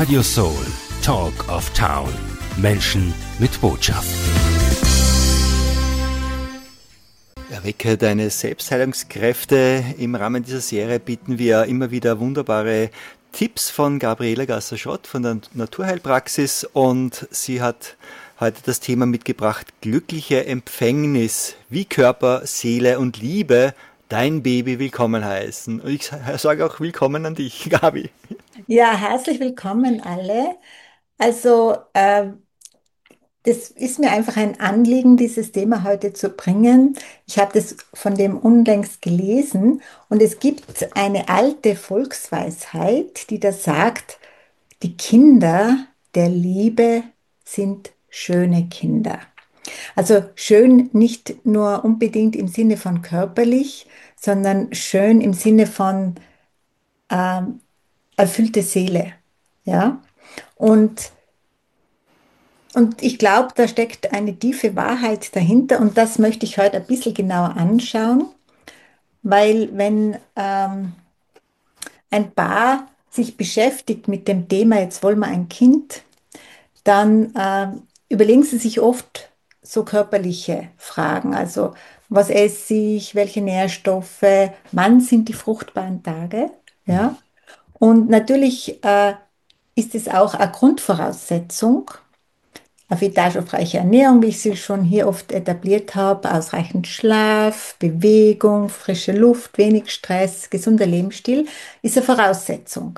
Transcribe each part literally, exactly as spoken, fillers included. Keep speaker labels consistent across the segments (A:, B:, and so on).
A: Radio Soul, Talk of Town. Menschen mit Botschaft.
B: Erwecke deine Selbstheilungskräfte. Im Rahmen dieser Serie bieten wir immer wieder wunderbare Tipps von Gabriela Gasser-Schott von der Naturheilpraxis, und sie hat heute das Thema mitgebracht: glückliche Empfängnis, wie Körper, Seele und Liebe dein Baby willkommen heißen. Und ich sage auch willkommen an dich, Gabi.
C: Ja, herzlich willkommen alle. Also, äh, das ist mir einfach ein Anliegen, dieses Thema heute zu bringen. Ich habe das von dem unlängst gelesen, und es gibt eine alte Volksweisheit, die da sagt: Die Kinder der Liebe sind schöne Kinder. Also schön nicht nur unbedingt im Sinne von körperlich, sondern schön im Sinne von ähm, erfüllte Seele. Ja? Und, und ich glaube, da steckt eine tiefe Wahrheit dahinter, und das möchte ich heute ein bisschen genauer anschauen, weil wenn ähm, ein Paar sich beschäftigt mit dem Thema, jetzt wollen wir ein Kind, dann äh, überlegen sie sich oft so körperliche Fragen, also was esse ich, welche Nährstoffe, wann sind die fruchtbaren Tage, ja? Und natürlich äh, ist es auch eine Grundvoraussetzung, eine vitalstoffreiche Ernährung, wie ich sie schon hier oft etabliert habe, ausreichend Schlaf, Bewegung, frische Luft, wenig Stress, gesunder Lebensstil, ist eine Voraussetzung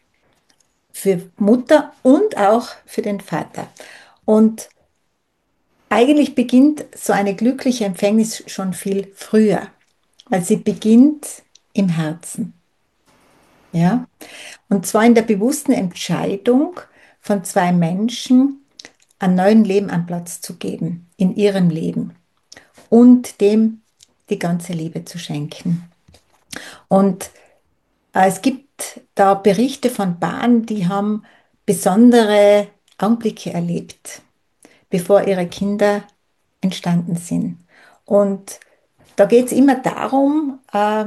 C: für Mutter und auch für den Vater. Und eigentlich beginnt so eine glückliche Empfängnis schon viel früher, weil sie beginnt im Herzen. Ja? Und zwar in der bewussten Entscheidung von zwei Menschen, einen neuen Leben an Platz zu geben in ihrem Leben und dem die ganze Liebe zu schenken. Und äh, es gibt da Berichte von Paaren, die haben besondere Augenblicke erlebt, bevor ihre Kinder entstanden sind. Und da geht es immer darum, äh,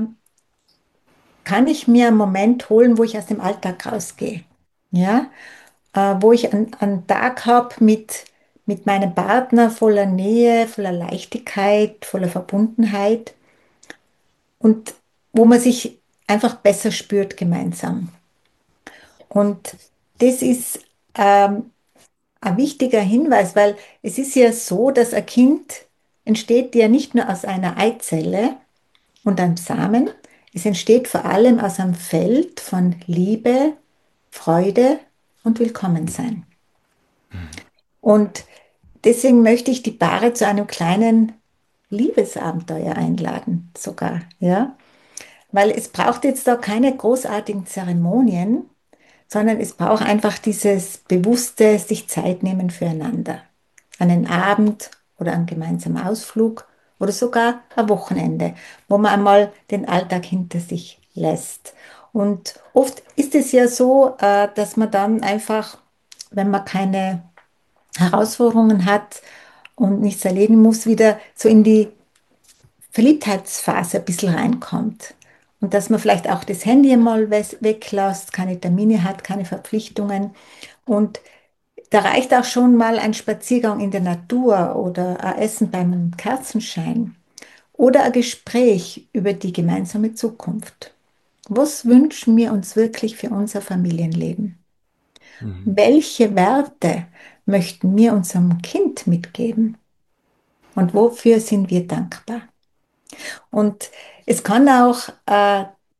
C: kann ich mir einen Moment holen, wo ich aus dem Alltag rausgehe, ja, äh, wo ich einen, einen Tag habe mit, mit meinem Partner voller Nähe, voller Leichtigkeit, voller Verbundenheit, und wo man sich einfach besser spürt gemeinsam. Und das ist ähm, ein wichtiger Hinweis, weil es ist ja so, dass ein Kind entsteht ja nicht nur aus einer Eizelle und einem Samen, es entsteht vor allem aus einem Feld von Liebe, Freude und Willkommensein. Und deswegen möchte ich die Paare zu einem kleinen Liebesabenteuer einladen, sogar, ja, weil es braucht jetzt da keine großartigen Zeremonien, sondern es braucht einfach dieses bewusste sich Zeit nehmen füreinander. Einen Abend oder einen gemeinsamen Ausflug oder sogar ein Wochenende, wo man einmal den Alltag hinter sich lässt. Und oft ist es ja so, äh, dass man dann einfach, wenn man keine Herausforderungen hat und nichts erleben muss, wieder so in die Verliebtheitsphase ein bisschen reinkommt. Und dass man vielleicht auch das Handy mal weglässt, keine Termine hat, keine Verpflichtungen. Und da reicht auch schon mal ein Spaziergang in der Natur oder ein Essen beim Kerzenschein oder ein Gespräch über die gemeinsame Zukunft. Was wünschen wir uns wirklich für unser Familienleben? Mhm. Welche Werte möchten wir unserem Kind mitgeben? Und wofür sind wir dankbar? Und es kann auch äh,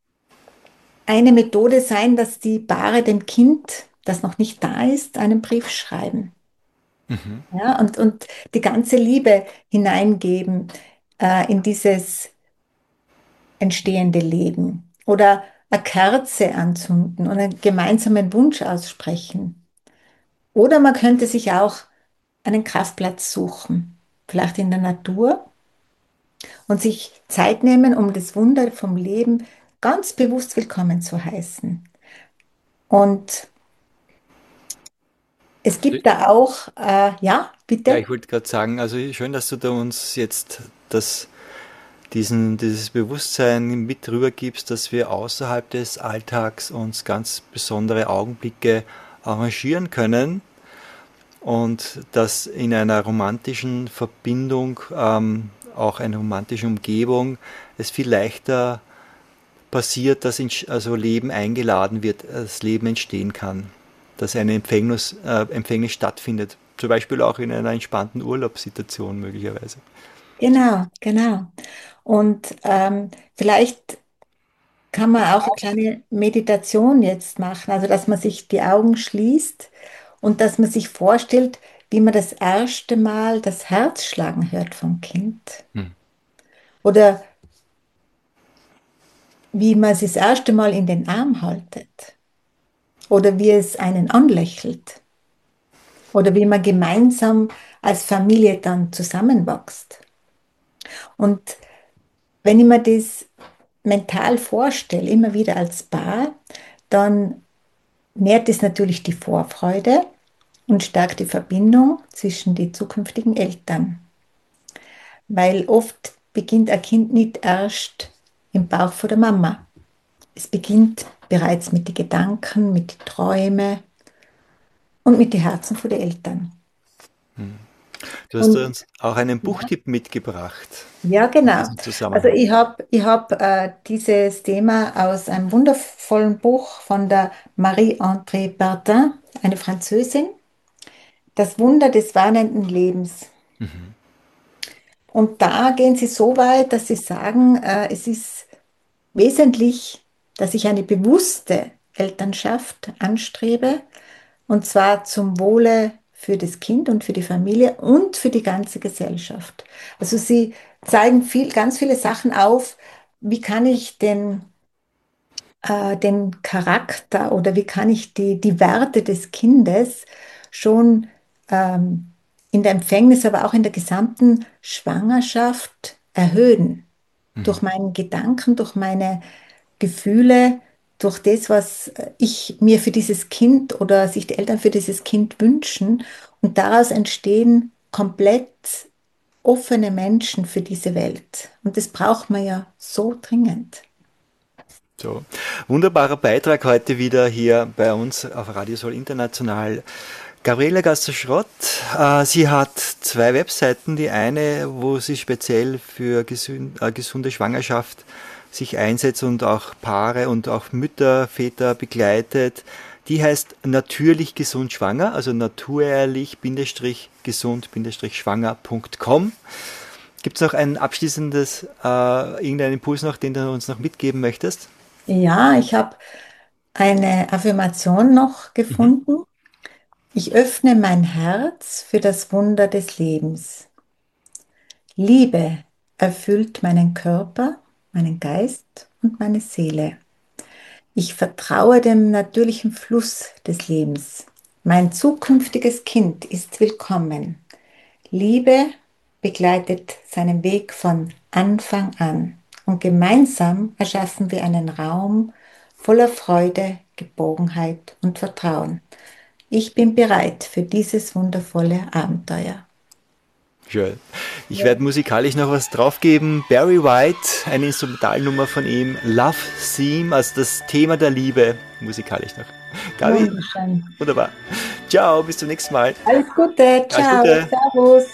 C: eine Methode sein, dass die Paare dem Kind, das noch nicht da ist, einen Brief schreiben. Mhm. Ja, und, und die ganze Liebe hineingeben äh, in dieses entstehende Leben. Oder eine Kerze anzünden und einen gemeinsamen Wunsch aussprechen. Oder man könnte sich auch einen Kraftplatz suchen, vielleicht in der Natur, und sich Zeit nehmen, um das Wunder vom Leben ganz bewusst willkommen zu heißen. Und es gibt da auch, äh, ja, bitte?
B: Ja, ich wollte gerade sagen, also schön, dass du da uns jetzt das, diesen, dieses Bewusstsein mit rübergibst, dass wir außerhalb des Alltags uns ganz besondere Augenblicke arrangieren können und dass in einer romantischen Verbindung, ähm, auch eine romantische Umgebung, es viel leichter passiert, dass in, also Leben eingeladen wird, das Leben entstehen kann, dass eine Empfängnis, äh, Empfängnis stattfindet, zum Beispiel auch in einer entspannten Urlaubssituation möglicherweise.
C: Genau, genau. Und ähm, vielleicht kann man auch eine kleine Meditation jetzt machen, also dass man sich die Augen schließt und dass man sich vorstellt, wie man das erste Mal das Herz schlagen hört vom Kind.
B: Hm.
C: Oder wie man es das erste Mal in den Arm haltet. Oder wie es einen anlächelt. Oder wie man gemeinsam als Familie dann zusammenwächst. Und wenn ich mir das mental vorstelle, immer wieder als Paar, dann nährt es natürlich die Vorfreude und stärkt die Verbindung zwischen den zukünftigen Eltern. Weil oft beginnt ein Kind nicht erst im Bauch von der Mama. Es beginnt bereits mit den Gedanken, mit den Träumen und mit den Herzen der Eltern.
B: Du hast
C: Und
B: uns auch einen Buchtipp mitgebracht
C: ja,
B: in
C: genau.
B: diesem
C: Also
B: Zusammenhang.
C: ich habe ich hab, äh, dieses Thema aus einem wundervollen Buch von der Marie-André Bertin, eine Französin, Das Wunder des warnenden Lebens.
B: Mhm.
C: Und da gehen sie so weit, dass sie sagen, äh, es ist wesentlich, dass ich eine bewusste Elternschaft anstrebe, und zwar zum Wohle für das Kind und für die Familie und für die ganze Gesellschaft. Also sie zeigen viel, ganz viele Sachen auf, wie kann ich den, äh, den Charakter oder wie kann ich die, die Werte des Kindes schon ähm, in der Empfängnis, aber auch in der gesamten Schwangerschaft erhöhen. Durch
B: Mhm.
C: meinen Gedanken, durch meine Gefühle, durch das, was ich mir für dieses Kind oder sich die Eltern für dieses Kind wünschen. Und daraus entstehen komplett offene Menschen für diese Welt. Und das braucht man ja so dringend.
B: So, wunderbarer Beitrag heute wieder hier bei uns auf Radio Soll International. Gabriele Gasser-Schrott, äh, sie hat zwei Webseiten. Die eine, wo sie speziell für gesund, äh, gesunde Schwangerschaft sich einsetzt und auch Paare und auch Mütter, Väter begleitet. Die heißt Natürlich gesund schwanger, also natürlich-gesund-schwanger punkt com. Gibt es noch ein abschließendes, äh, irgendeinen Impuls noch, den du uns noch mitgeben möchtest?
C: Ja, ich habe eine Affirmation noch
B: Mhm.
C: gefunden. Ich öffne mein Herz für das Wunder des Lebens. Liebe erfüllt meinen Körper, meinen Geist und meine Seele. Ich vertraue dem natürlichen Fluss des Lebens. Mein zukünftiges Kind ist willkommen. Liebe begleitet seinen Weg von Anfang an. Und gemeinsam erschaffen wir einen Raum voller Freude, Geborgenheit und Vertrauen. Ich bin bereit für dieses wundervolle Abenteuer.
B: Schön. Ich
C: Ja.
B: werde musikalisch noch was draufgeben. Barry White, eine Instrumentalnummer von ihm. Love Theme, also das Thema der Liebe, musikalisch noch. Gabi,
C: Wunderschön.
B: wunderbar. Ciao, bis zum nächsten Mal.
C: Alles Gute.
B: Alles
C: Ciao.
B: Gute.
C: Servus.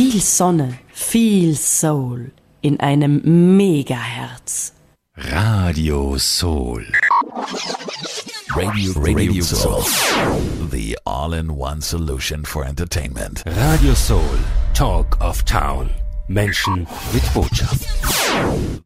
D: Viel Sonne, viel Soul in einem Megaherz.
A: Radio Soul.
E: Radio, Radio Soul. The all-in-one solution for entertainment.
A: Radio Soul, Talk of Town. Menschen mit Botschaft.